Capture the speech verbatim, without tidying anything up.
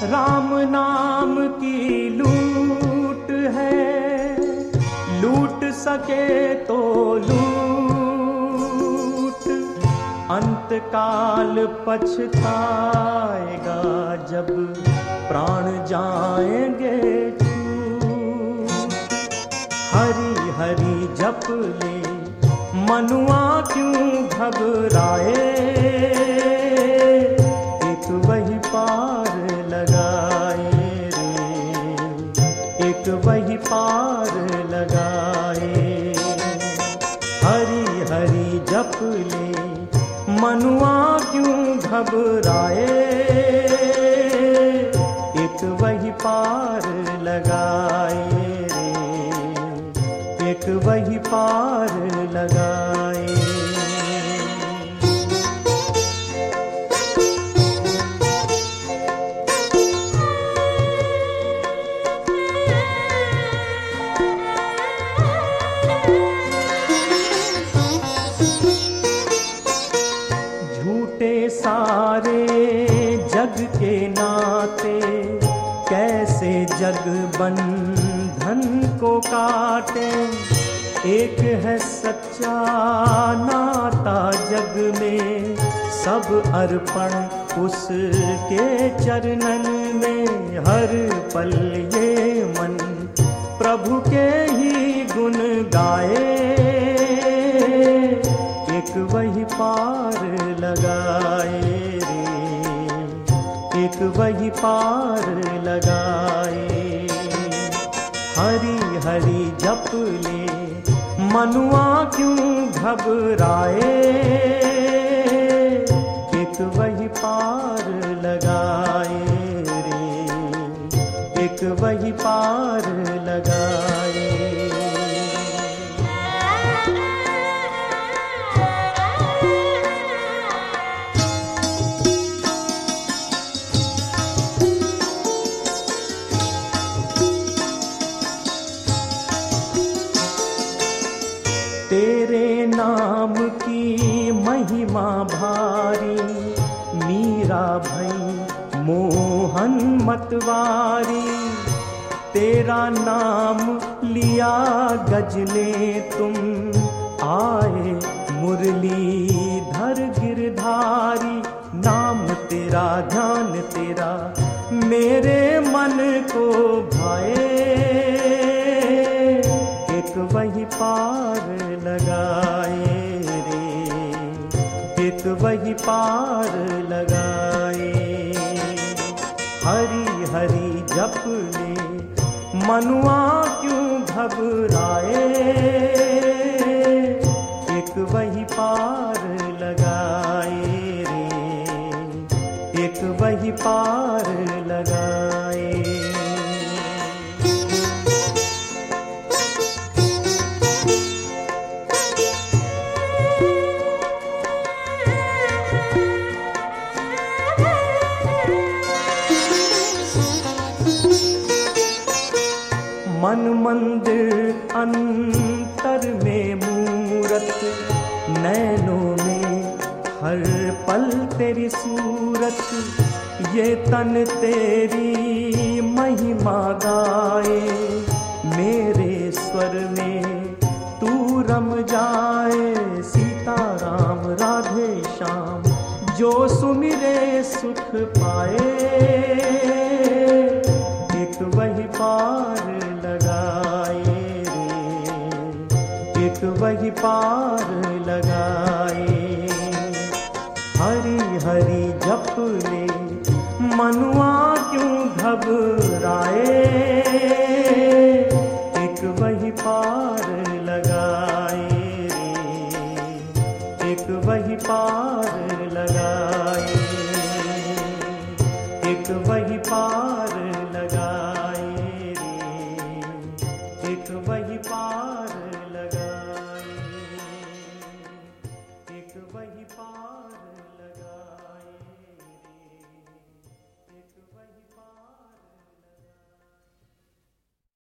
राम नाम की लूट है, लूट सके तो लूट, अंतकाल पछताएगा जब प्राण जाएंगे छूट। हरि हरि जप ले मनुआ क्यों घबराए, एक वही पार लगाए रे, एक वही पार लगाए। हरि हरि जप ले मनुआ क्यों घबराए, एक वही पार लगाए रे, एक वही पार लगाए। झूठे सारे जग के नाते, कैसे जग बंधन को काटे। एक है सच्चा नाता जग में, सब अर्पण उसके चरणन में। हर पल ये मन प्रभु के ही गुण गाए, एक वही पार लगाए रे, एक वही पार लगाए। हरि हरि जप ले मनुआ क्यों घबराए, एक वही पार लगाए रे, एक वही पार लगाए। तेरे नाम की महिमा भारी, मीरा भई मोहन मतवारी। तेरा नाम लिया गजने तुम, आए मुरलीधर गिरधारी। नाम तेरा ध्यान तेरा मेरे मन को भाए, एक वही पार लगाए रे, एक वही पार लगाए। हरि हरि जप ले मनुआ क्यों घबराए, एक वही पार लगाए रे, एक वही पार लगाए। मन मंदिर अंतर में मूरत, नैनों में हर पल तेरी सूरत। ये तन तेरी महिमा गाए, मेरे स्वर में तू रम जाए। सीताराम राधे श्याम जो सुमिरे सुख पाए, एक वही पार लगाए रे, एक वही पार लगाए। हरि हरि जप ले मनुआ क्यों घबराए, एक वही पार लगाए रे, एक वही पार लगाए, एक वही पार लगाए रे, एक वही पार लगा।